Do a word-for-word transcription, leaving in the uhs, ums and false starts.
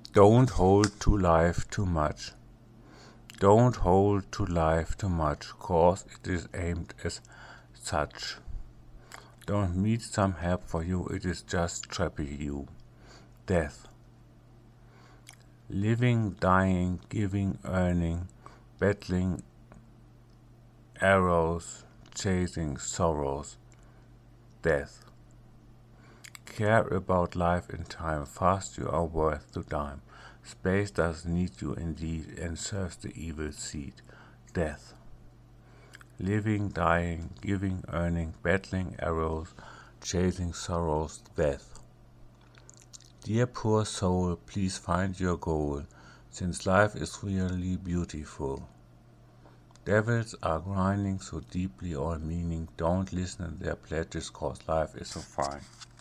Don't hold to life too much. Don't hold to life too much, cause it is aimed as such. Don't need some help for you, it is just trapping you. Death. Living, dying, giving, earning, battling arrows, chasing sorrows. Death. Care about life and time, fast you are worth to dime. Space does need you indeed, and serves the evil seed. Death. Living, dying, giving, earning, battling arrows, chasing sorrows. Death. Dear poor soul, please find your goal, since life is really beautiful. Devils are grinding so deeply all meaning, don't listen to their pledges, cause life is so fine.